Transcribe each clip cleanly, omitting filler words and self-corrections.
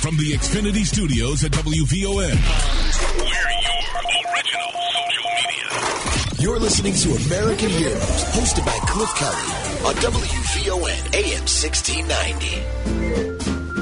from the Xfinity Studios at WVON. We're your original social media. You're listening to American Heroes, hosted by Cliff Kelly on WVON AM 1690.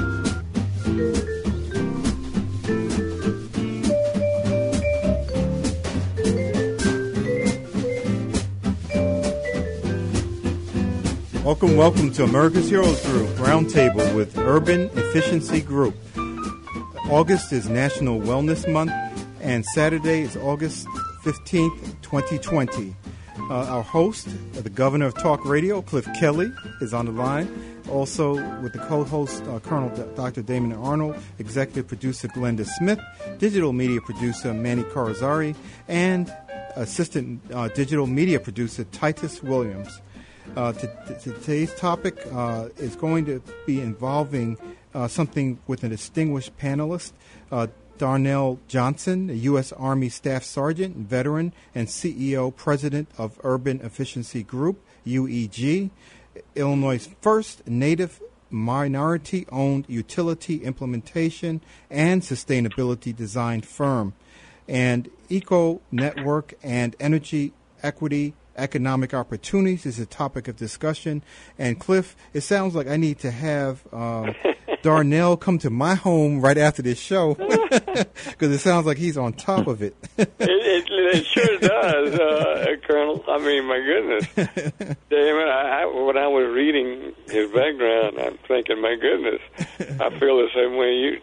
Welcome to America's Heroes Group Roundtable with Urban Efficiency Group. August is National Wellness Month, and Saturday is August 15th, 2020. Our host, the Governor of Talk Radio, Cliff Kelly, is on the line. Also with the co-host, Colonel Dr. Damon Arnold, Executive Producer Glenda Smith, Digital Media Producer Manny Carazari, and Assistant Digital Media Producer Titus Williams. Today's topic is going to be involving something with a distinguished panelist, Darnell Johnson, a U.S. Army Staff Sergeant, veteran, and CEO, President of Urban Efficiency Group, UEG, Illinois' first Native minority-owned utility implementation and sustainability design firm, and Eco Network and Energy Equity Economic opportunities is a topic of discussion. And Cliff, it sounds like I need to have Darnell come to my home right after this show because it sounds like he's on top of it. It sure does, Colonel. I mean, my goodness. Damon, when I was reading his background, I'm thinking, my goodness, I feel the same way you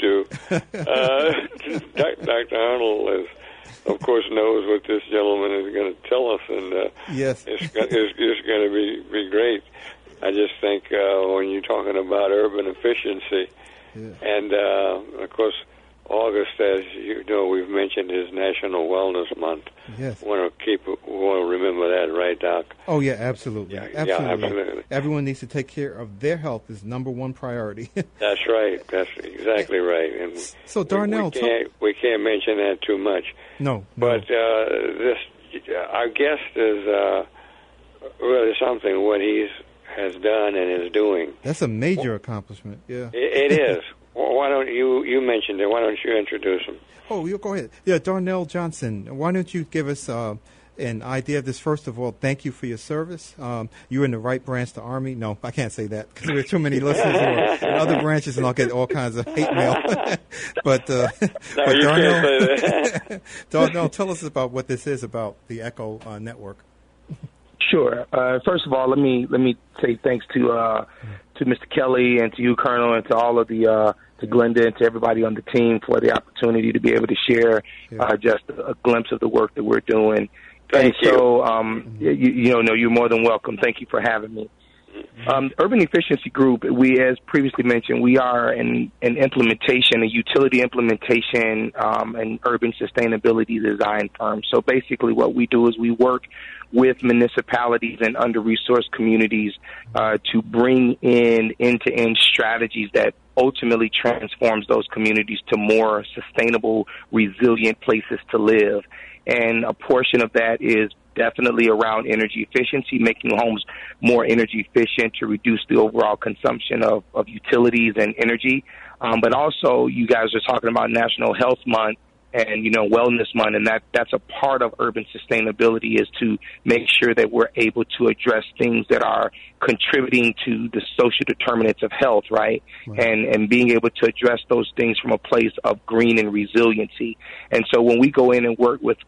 do. Dr. Arnold is, of course, knows what this gentleman is going to tell us, and yes, it's going to be great. I just think when you're talking about urban efficiency, and of course, August, as you know, we've mentioned is National Wellness Month. Yes, we want to remember that, right, Doc? Oh yeah, absolutely. Yeah, absolutely. Everyone needs to take care of their health is number one priority. That's right. That's exactly right. And so, Darnell, we can't mention that too much. No. But our guest is really something. What he has done and is doing. That's a major accomplishment. Yeah, it is. Why don't you mentioned it? Why don't you introduce him? Oh, you go ahead. Yeah, Darnell Johnson. Why don't you give us an idea of this? First of all, thank you for your service. You're in the right branch, the Army. No, I can't say that because there's too many listeners who are in other branches, and I'll get all kinds of hate mail. but Darnell, Darnell, tell us about what this is about the Echo Network. Sure. First of all, let me say thanks to Mr. Kelly and to you, Colonel, and to all of the to Glenda and to everybody on the team for the opportunity to be able to share just a glimpse of the work that we're doing. Thank you. So, you're more than welcome. Thank you for having me. Urban Efficiency Group, we, as previously mentioned, we are an implementation, a utility implementation and urban sustainability design firm. So basically what we do is we work with municipalities and under-resourced communities to bring in end-to-end strategies that ultimately transforms those communities to more sustainable, resilient places to live. And a portion of that is definitely around energy efficiency, making homes more energy efficient to reduce the overall consumption of utilities and energy. But also, you guys are talking about National Health Month and, Wellness Month, and that's a part of urban sustainability is to make sure that we're able to address things that are contributing to the social determinants of health, right? And being able to address those things from a place of green and resiliency. And so when we go in and work with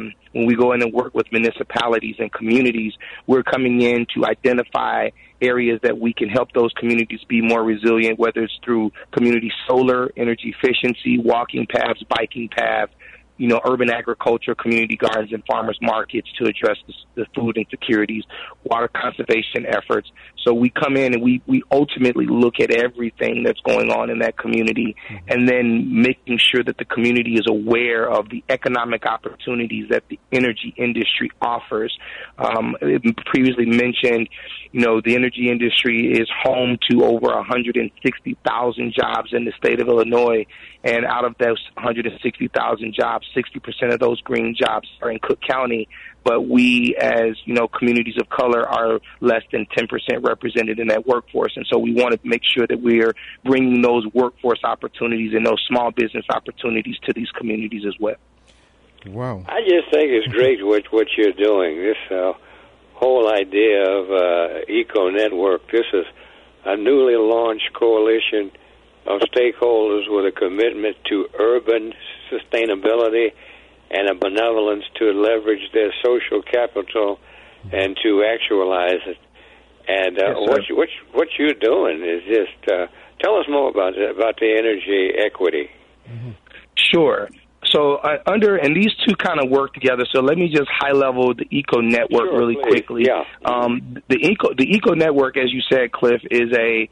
municipalities and communities, we're coming in to identify areas that we can help those communities be more resilient, whether it's through community solar, energy efficiency, walking paths, biking paths, urban agriculture, community gardens, and farmers markets to address the food insecurities, water conservation efforts. So we come in and we ultimately look at everything that's going on in that community and then making sure that the community is aware of the economic opportunities that the energy industry offers. Previously mentioned, the energy industry is home to over 160,000 jobs in the state of Illinois. And out of those 160,000 jobs, 60% of those green jobs are in Cook County. but we, as communities of color, are less than 10% represented in that workforce. And so we want to make sure that we're bringing those workforce opportunities and those small business opportunities to these communities as well. Wow. I just think it's great what you're doing. This whole idea of Eco Network. This is a newly launched coalition of stakeholders with a commitment to urban sustainability and a benevolence to leverage their social capital and to actualize it. And what you're doing is just tell us more about the energy equity. Mm-hmm. Sure. So and these two kind of work together. So let me just high level the Eco Network really quickly. Yeah. The Eco Network, as you said, Cliff, is a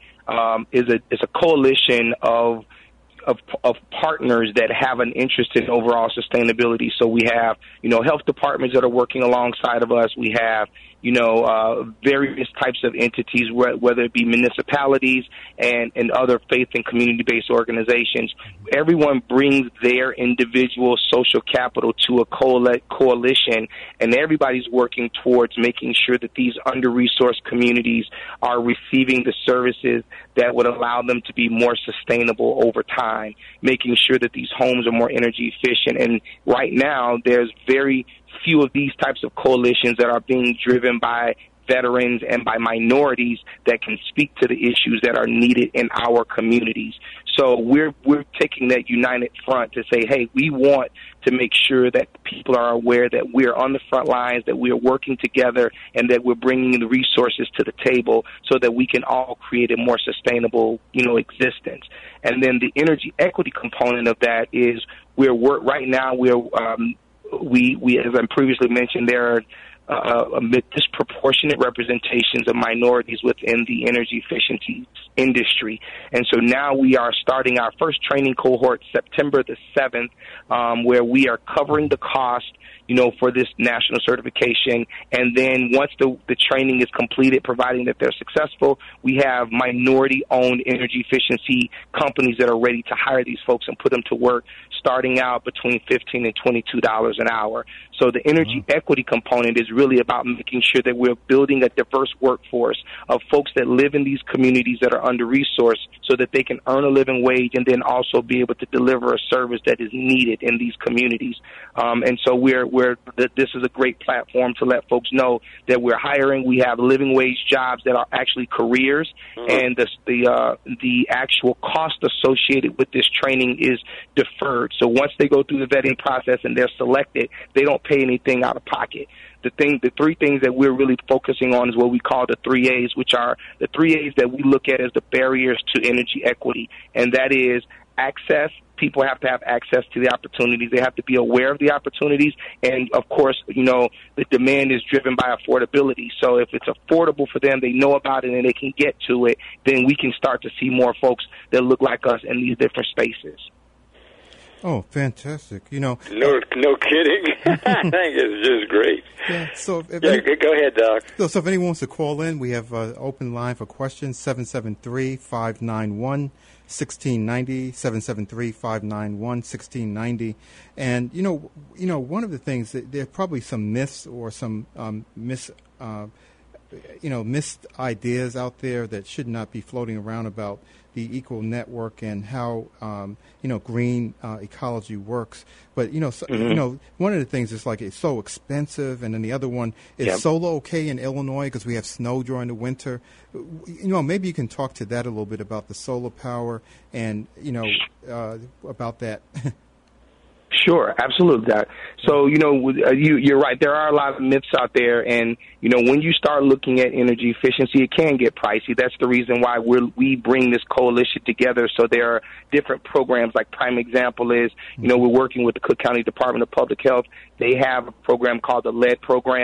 coalition of partners that have an interest in overall sustainability. So we have, health departments that are working alongside of us. We have, various types of entities, whether it be municipalities and other faith and community-based organizations. Everyone brings their individual social capital to a coalition, and everybody's working towards making sure that these under-resourced communities are receiving the services that would allow them to be more sustainable over time, making sure that these homes are more energy efficient. And right now, there's very few of these types of coalitions that are being driven by veterans and by minorities that can speak to the issues that are needed in our communities. So we're taking that united front to say, hey, we want to make sure that people are aware that we're on the front lines, that we're working together, and that we're bringing the resources to the table so that we can all create a more sustainable, existence. And then the energy equity component of that is right now we, as I previously mentioned, there are disproportionate representations of minorities within the energy efficiency industry. And so now we are starting our first training cohort September the 7th, where we are covering the cost, for this national certification. And then once the training is completed, providing that they're successful, we have minority-owned energy efficiency companies that are ready to hire these folks and put them to work, starting out between $15 and $22 an hour. So the energy equity component is really about making sure that we're building a diverse workforce of folks that live in these communities that are under-resourced so that they can earn a living wage and then also be able to deliver a service that is needed in these communities. And so this is a great platform to let folks know that we're hiring. We have living wage jobs that are actually careers, and the actual cost associated with this training is deferred. So once they go through the vetting process and they're selected, they don't pay anything out of pocket. The three things that we're really focusing on is what we call the 3 A's, which are the 3 A's that we look at as the barriers to energy equity, and that is access. People have to have access to the opportunities. They have to be aware of the opportunities. And, of course, the demand is driven by affordability. So if it's affordable for them, they know about it, and they can get to it, then we can start to see more folks that look like us in these different spaces. Oh, fantastic. No kidding. I think it's just great. Yeah, so go ahead, Doc. So if anyone wants to call in, we have an open line for questions, 773-591-1690, 773-591-1690. And, one of the things, that there are probably some myths or some missed ideas out there that should not be floating around about the Eco Network and how green ecology works. But one of the things is like it's so expensive, and then the other one is solar okay in Illinois because we have snow during the winter. Maybe you can talk to that a little bit about the solar power and about that. Sure, absolutely, Doc. So, you're right. There are a lot of myths out there, and, when you start looking at energy efficiency, it can get pricey. That's the reason why we bring this coalition together. So there are different programs. Like prime example is, we're working with the Cook County Department of Public Health. They have a program called the LED program.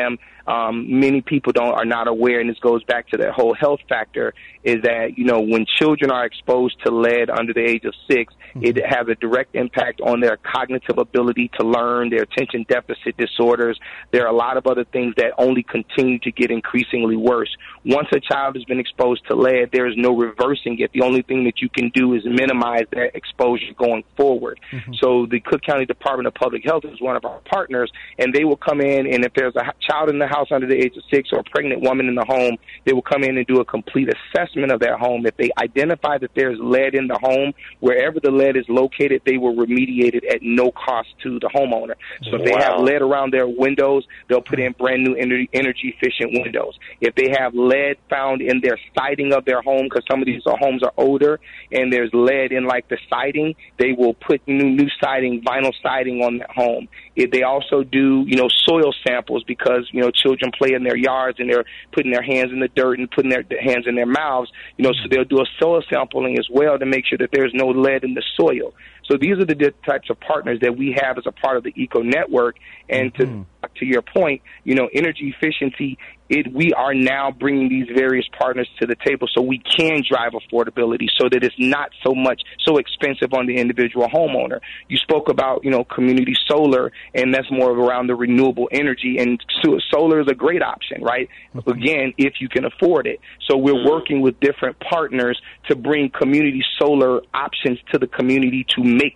many people are not aware, and this goes back to that whole health factor, is that, when children are exposed to lead under the age of 6, it has a direct impact on their cognitive ability to learn, their attention deficit disorders. There are a lot of other things that only continue to get increasingly worse. Once a child has been exposed to lead, there is no reversing it. The only thing that you can do is minimize that exposure going forward. So the Cook County Department of Public Health is one of our partners, and they will come in, and if there's a child in the house under the age of 6 or a pregnant woman in the home, they will come in and do a complete assessment of their home. If they identify that there's lead in the home, wherever the lead is located, they will remediate it at no cost to the homeowner. So if they have lead around their windows, they'll put in brand new energy-efficient windows. If they have lead found in their siding of their home, because some of these homes are older and there's lead in like the siding, they will put new siding, vinyl siding on that home. If they also do, soil samples, because, children play in their yards and they're putting their hands in the dirt and putting their hands in their mouths, so they'll do a soil sampling as well to make sure that there's no lead in the soil. So these are the types of partners that we have as a part of the ECO network. And to your point, energy efficiency, we are now bringing these various partners to the table so we can drive affordability so that it's not so expensive on the individual homeowner. You spoke about, community solar, and that's more of around the renewable energy, and solar is a great option, right? Again, if you can afford it. So we're working with different partners to bring community solar options to the community to make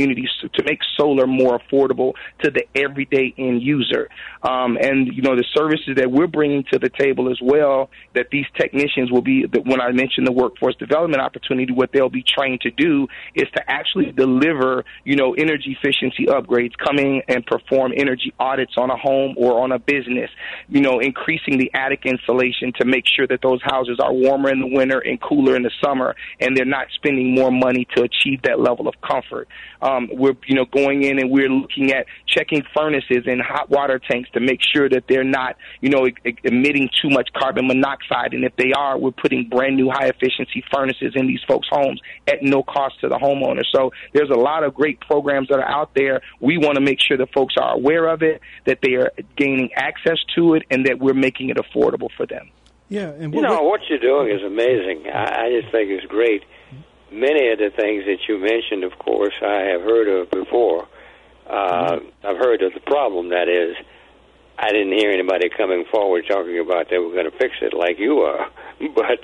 solar more affordable to the everyday end user. And, the services that we're bringing to the table as well, that these technicians will be, when I mentioned the workforce development opportunity, what they'll be trained to do is to actually deliver, energy efficiency upgrades, come in and perform energy audits on a home or on a business, increasing the attic insulation to make sure that those houses are warmer in the winter and cooler in the summer, and they're not spending more money to achieve that level of comfort. We're, going in and we're looking at checking furnaces and hot water tanks to make sure that they're not, emitting too much carbon monoxide. And if they are, we're putting brand new high efficiency furnaces in these folks' homes at no cost to the homeowner. So there's a lot of great programs that are out there. We want to make sure that folks are aware of it, that they are gaining access to it, and that we're making it affordable for them. Yeah, and what you're doing is amazing. I just think it's great. Many of the things that you mentioned, of course, I have heard of before. I've heard of the problem, that is. I didn't hear anybody coming forward talking about they were going to fix it like you are. But,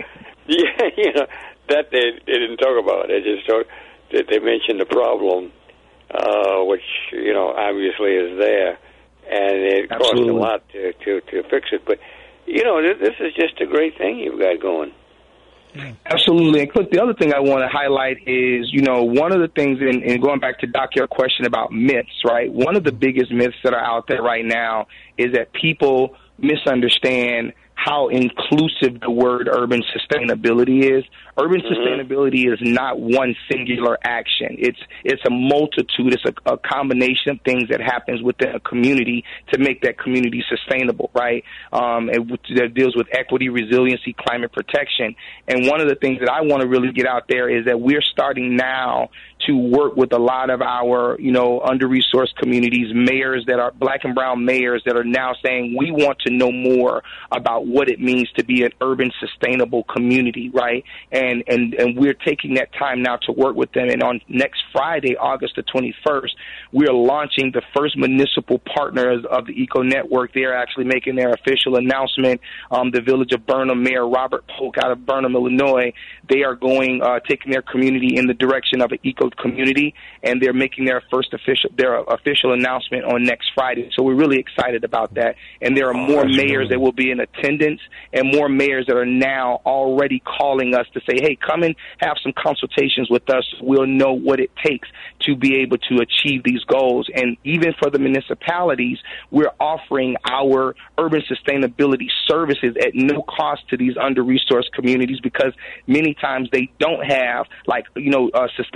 that they didn't talk about. They just they mentioned the problem, which, obviously is there. And it costs a lot to fix it. But, this is just a great thing you've got going. Absolutely. And Cliff, the other thing I want to highlight is, one of the things, and going back to Doc, your question about myths, right? One of the biggest myths that are out there right now is that people misunderstand how inclusive the word urban sustainability is. Urban sustainability is not one singular action. It's a multitude. It's a combination of things that happens within a community to make that community sustainable, right? And that deals with equity, resiliency, climate protection. And one of the things that I want to really get out there is that we're starting now to work with a lot of our, under-resourced communities, mayors that are black and brown mayors that are now saying we want to know more about what it means to be an urban sustainable community, right? And we're taking that time now to work with them. And on next Friday, August the 21st, we are launching the first municipal partners of the ECO Network. They're actually making their official announcement. The Village of Burnham, Mayor Robert Polk out of Burnham, Illinois, they are taking their community in the direction of an ECO community, and they're making their official announcement on next Friday. So we're really excited about that. And there are more mayors that will be in attendance, and more mayors that are now already calling us to say, hey, come and have some consultations with us. We'll know what it takes to be able to achieve these goals. And even for the municipalities, we're offering our urban sustainability services at no cost to these under-resourced communities, because many times they don't have, sustainability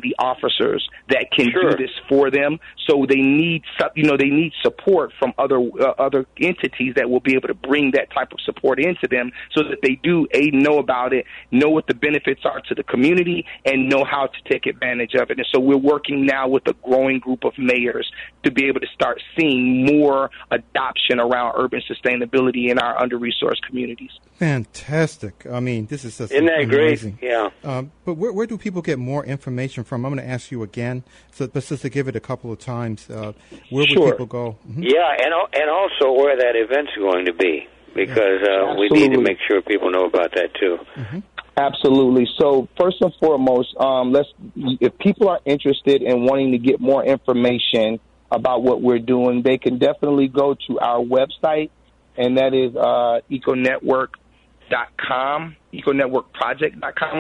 community officers that can Sure. do this for them. So they need, they need support from other entities that will be able to bring that type of support into them, so that they do know about it, know what the benefits are to the community, and know how to take advantage of it. And so we're working now with a growing group of mayors to be able to start seeing more adoption around urban sustainability in our under-resourced communities. Fantastic. I mean, this is just Isn't that amazing. great? Yeah. But where do people get more information from? I'm going to ask you again, so just to give it a couple of times. Where would Sure. people go? Mm-hmm. Yeah, and also where that event's going to be, because we need to make sure people know about that too. Mm-hmm. Absolutely. So first and foremost, if people are interested in wanting to get more information about what we're doing, they can definitely go to our website, and that is econetwork.com, econetworkproject.com,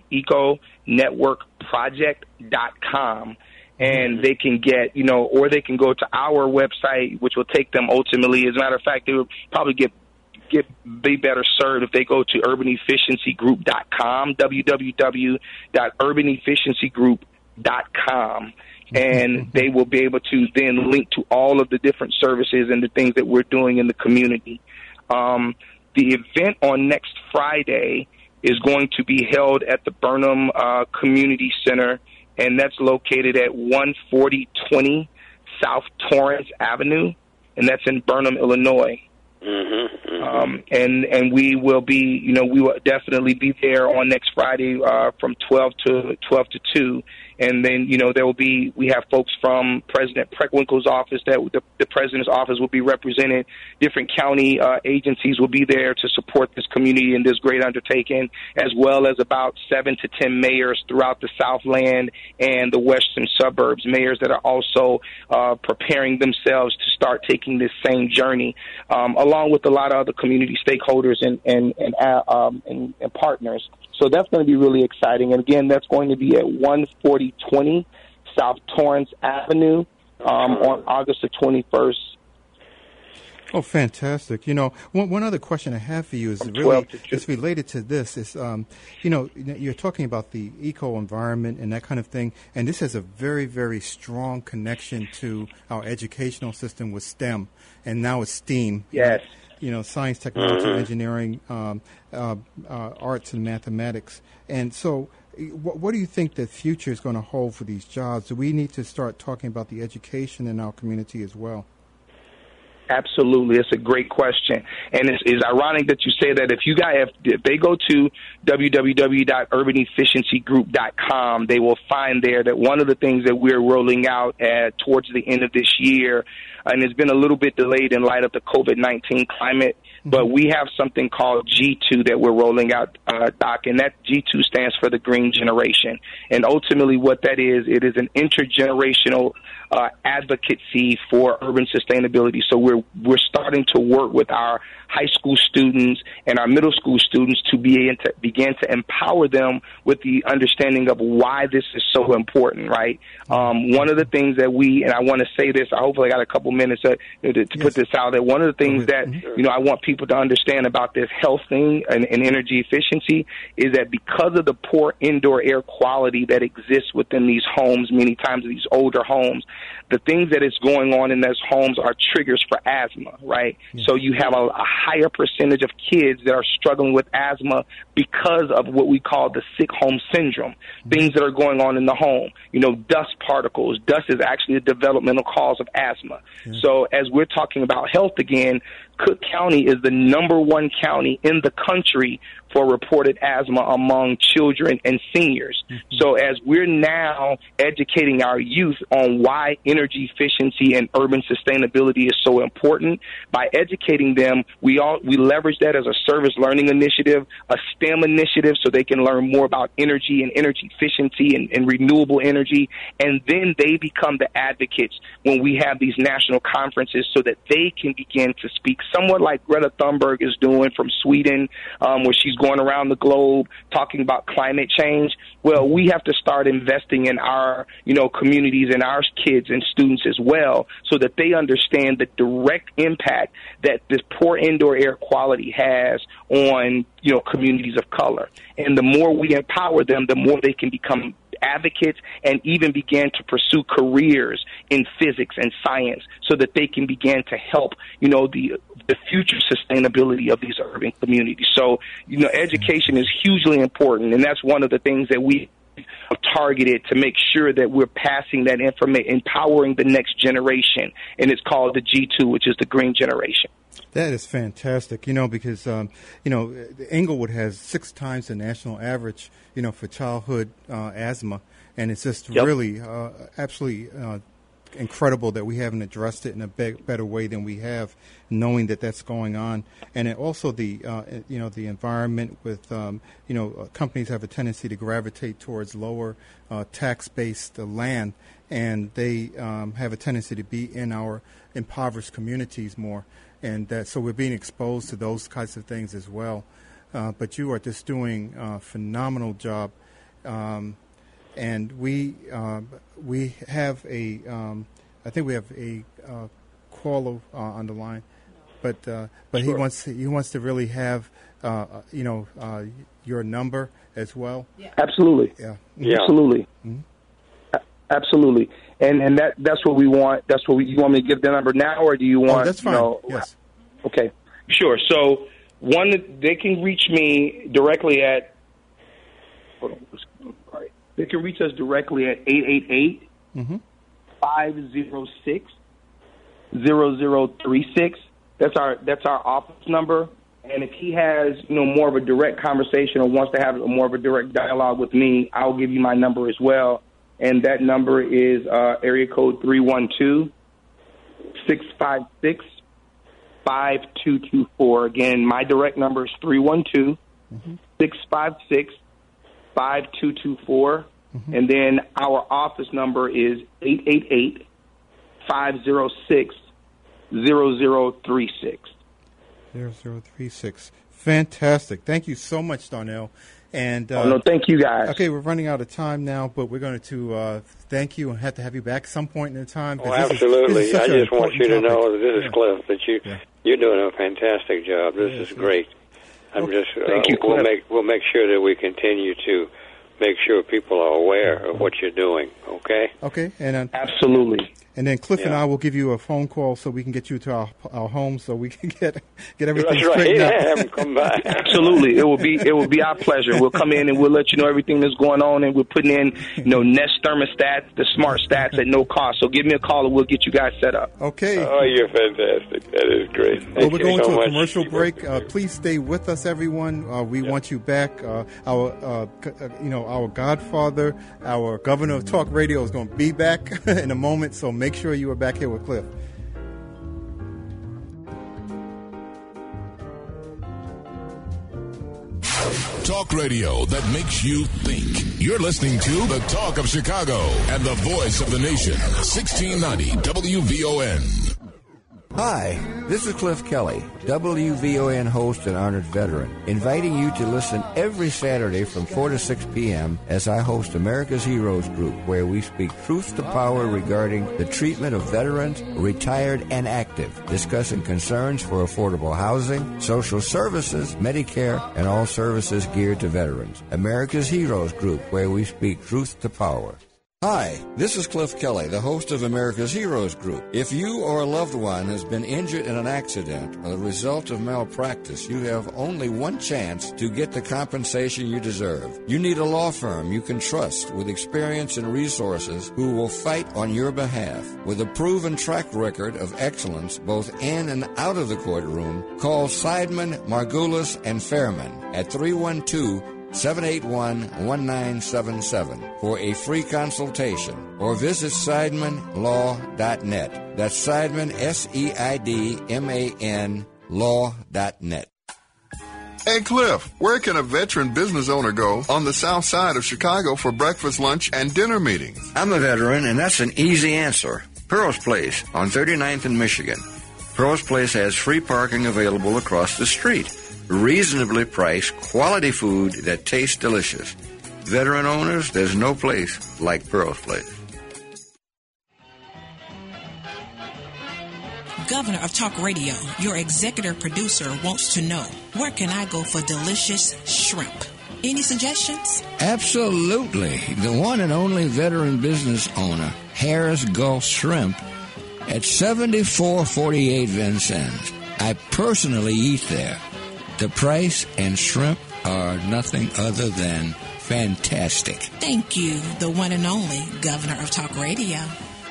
econetworkproject.com. And they can get, or they can go to our website, which will take them ultimately. As a matter of fact, they will probably be better served if they go to urbanefficiency.group.com, www.urbanefficiency.group.com. And they will be able to then link to all of the different services and the things that we're doing in the community. The event on next Friday is going to be held at the Burnham Community Center, and that's located at 14020 South Torrance Avenue, and that's in Burnham, Illinois. And we will be, we will definitely be there on next Friday from 12 to 2. And then, we have folks from President Preckwinkle's office, that the president's office will be represented. Different county agencies will be there to support this community in this great undertaking, as well as about 7 to 10 mayors throughout the Southland and the western suburbs, mayors that are also preparing themselves to start taking this same journey, along with a lot of other community stakeholders and partners. So that's going to be really exciting. And again, that's going to be at 14020 South Torrance Avenue on August the 21st. Oh, fantastic. One other question I have for you is really it's related to this. Is you're talking about the eco-environment and that kind of thing, and this has a very, very strong connection to our educational system with STEM, and now it's STEAM. Yes. Science, technology, engineering, arts, and mathematics. And so what do you think the future is going to hold for these jobs? Do we need to start talking about the education in our community as well? Absolutely. It's a great question. And it's ironic that you say that. If they go to www.urbanefficiency.group.com, they will find there that one of the things that we're rolling out towards the end of this year, and it's been a little bit delayed in light of the COVID-19 climate, but we have something called G2 that we're rolling out, Doc, and that G2 stands for the Green Generation. And ultimately what that is, it is an intergenerational advocacy for urban sustainability. So we're starting to work with our high school students and our middle school students to begin to empower them with the understanding of why this is so important, right? One of the things that and I want to say this, I hopefully got a couple minutes to put this out there. One of the things that, I want people to understand about this health thing and energy efficiency is that because of the poor indoor air quality that exists within these homes, many times these older homes, the things that is going on in those homes are triggers for asthma, right? So you have a higher percentage of kids that are struggling with asthma because of what we call the sick home syndrome, things that are going on in the home. Dust particles. Dust is actually a developmental cause of asthma. So as we're talking about health again, Cook County is the #1 county in the country for reported asthma among children and seniors. So as we're now educating our youth on why energy efficiency and urban sustainability is so important, by educating them, we leverage that as a service learning initiative, a STEM initiative, so they can learn more about energy and energy efficiency and renewable energy, and then they become the advocates when we have these national conferences so that they can begin to speak, somewhat like Greta Thunberg is doing from Sweden, where she's going around the globe talking about climate change. Well, we have to start investing in our, communities and our kids and students as well, so that they understand the direct impact that this poor indoor air quality has on, communities of color. And the more we empower them, the more they can become advocates and even began to pursue careers in physics and science so that they can begin to help, the future sustainability of these urban communities. So, education is hugely important, and that's one of the things that we targeted to make sure that we're passing that information, empowering the next generation, and it's called the G2, which is the green generation. That is fantastic, because, Englewood has 6 times the national average, for childhood asthma, and it's just really absolutely incredible that we haven't addressed it in a better way than we have, knowing that that's going on. And it also the the environment with companies have a tendency to gravitate towards lower tax-based land, and they have a tendency to be in our impoverished communities more, and so we're being exposed to those kinds of things as well. But you are just doing a phenomenal job. And we have I think we have a caller on the line, but sure. he wants to really have your number as well. Yeah. Absolutely. Yeah. Absolutely. Mm-hmm. Absolutely. And that's what we want. That's what you want me to give the number now, or do you want? Oh, that's fine. Yes. Okay. Sure. So they can reach me directly at. Hold on. Sorry. They can reach us directly at 888-506-0036. That's our office number. And if he has more of a direct conversation or wants to have more of a direct dialogue with me, I'll give you my number as well. And that number is area code 312-656-5224. Again, my direct number is 312-656-5224. And then our office number is 888-506-0036. 0036. Fantastic. Thank you so much, Darnell. And thank you, guys. Okay, we're running out of time now, but we're going to thank you and have to have you back some point in time. Oh, absolutely. I just want you to know that this is Cliff, that you're doing a fantastic job. This is great. I'm just thank you, Cliff. We'll make sure that we continue to make sure people are aware of what you're doing, okay? Okay. And absolutely. And then Cliff and I will give you a phone call so we can get you to our home so we can get everything straightened out. Have them come by. Absolutely. It will be our pleasure. We'll come in and we'll let you know everything that's going on, and we're putting in Nest thermostats, the smart stats at no cost. So give me a call and we'll get you guys set up. Okay. Oh, you're fantastic. That is great. Well, we're going to a commercial break. Please stay with us, everyone. We want you back. Our godfather, our governor of talk radio, is going to be back in a moment. So make sure you are back here with Cliff. Talk radio that makes you think. You're listening to The Talk of Chicago and the voice of the nation. 1690 WVON. Hi, this is Cliff Kelly, WVON host and honored veteran, inviting you to listen every Saturday from 4 to 6 p.m. as I host America's Heroes Group, where we speak truth to power regarding the treatment of veterans, retired and active, discussing concerns for affordable housing, social services, Medicare, and all services geared to veterans. America's Heroes Group, where we speak truth to power. Hi, this is Cliff Kelly, the host of America's Heroes Group. If you or a loved one has been injured in an accident or the result of malpractice, you have only one chance to get the compensation you deserve. You need a law firm you can trust with experience and resources who will fight on your behalf. With a proven track record of excellence both in and out of the courtroom, call Seidman, Margulis, and Fairman at 312-781-1977 for a free consultation, or visit SeidmanLaw.net. That's Seidman, SEIDMAN, law.net. Hey, Cliff, where can a veteran business owner go on the south side of Chicago for breakfast, lunch, and dinner meetings? I'm a veteran, and that's an easy answer. Pearl's Place on 39th and Michigan. Pearl's Place has free parking available across the street. Reasonably priced, quality food that tastes delicious. Veteran owners, there's no place like Pearl's Place. Governor of Talk Radio, your executive producer, wants to know, where can I go for delicious shrimp? Any suggestions? Absolutely. The one and only veteran business owner, Harris Gulf Shrimp, at 7448 Vincennes. I personally eat there. The price and shrimp are nothing other than fantastic. Thank you, the one and only Governor of Talk Radio.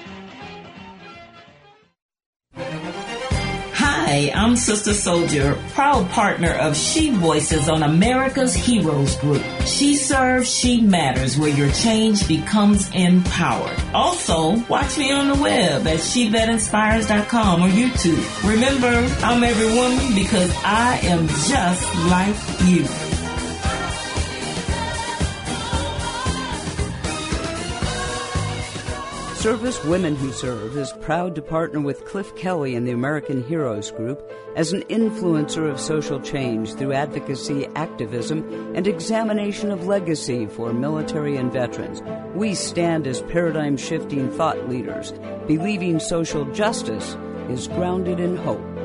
Hi, I'm Sister Soldier, proud partner of She Voices on America's Heroes Group. She serves, she matters, where your change becomes empowered. Also, watch me on the web at SheVetInspires.com or YouTube. Remember, I'm every woman because I am just like you. Service Women Who Serve is proud to partner with Cliff Kelly and the American Heroes Group as an influencer of social change through advocacy, activism, and examination of legacy for military and veterans. We stand as paradigm-shifting thought leaders, believing social justice is grounded in hope.